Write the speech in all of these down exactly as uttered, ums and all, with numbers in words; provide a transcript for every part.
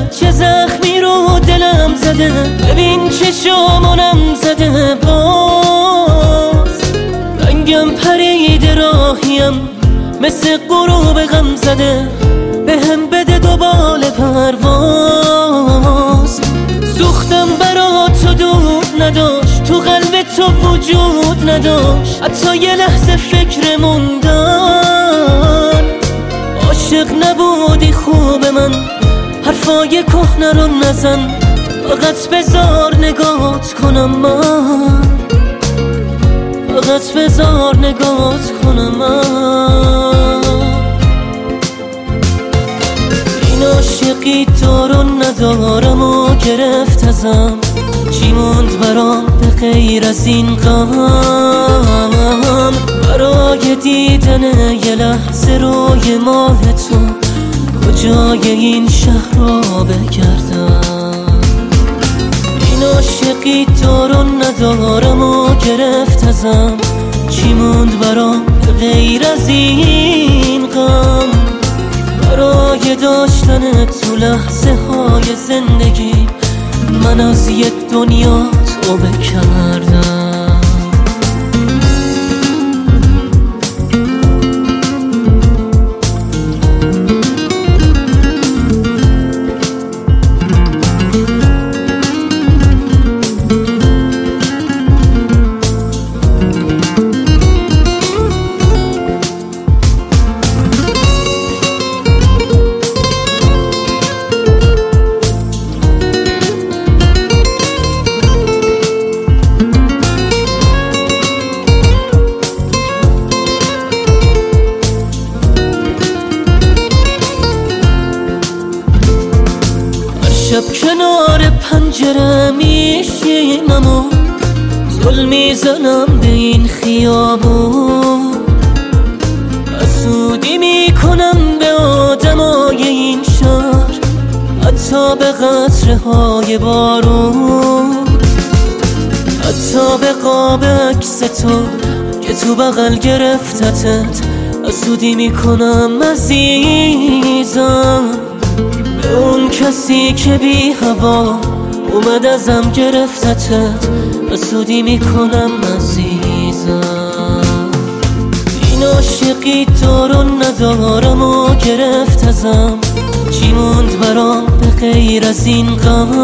چه زخمی رو دلم زده، ببین چه شامونم زده، باز رنگم پریده راهیم مثل غروب غم زده، به هم بده دو بال پرواز. سوختم برا تو دود نداشت، تو قلب تو وجود نداشت، حتی یه لحظه فکر موندن. عاشق نبودی خوب من، حرفای کهنه رو نزن، فقط بذار نگات کنم من، فقط بذار نگات کنم من. این عاشقی تو رو ندارم و گرفت ازم، چی موند برام به غیر از این غم؟ برای دیدن یه لحظه روی ماه تو کجای این شهر را بگردم؟ این عاشقی تو رو ندارم و گرفت ازم، چی موند برام به غیر از این غم؟ برای داشتن تو لحظه های زندگی من از یک دنیا توبه کردم. شب کنار پنجره میشینم و زل میزنم به این خیابون، حسودی میکنم به آدمای این شهر، حتی به قطره های بارون، حتی به قاب عکس تو که تو بغل گرفتتت، حسودی میکنم عزیزم به اون کسی که بی هوا اومد ازم گرفتتت، حسودی میکنم عزیزم. این عاشقی تو رو ندارم و گرفت ازم، چی موند برام به غیر از این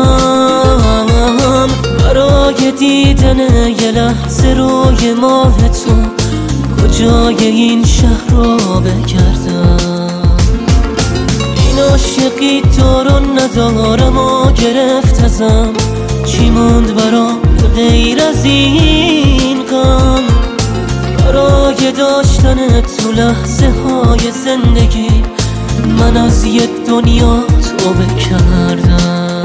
غم؟ برای دیدن یه لحظه روی ماه تو کجای این شهر را بگردم؟ این عاشقی تو رو ندارم و گرفت ازم، چی موند برام غیر از این غم؟ برای داشتن تو لحظه های زندگی من از یک دنیا توبه کردم.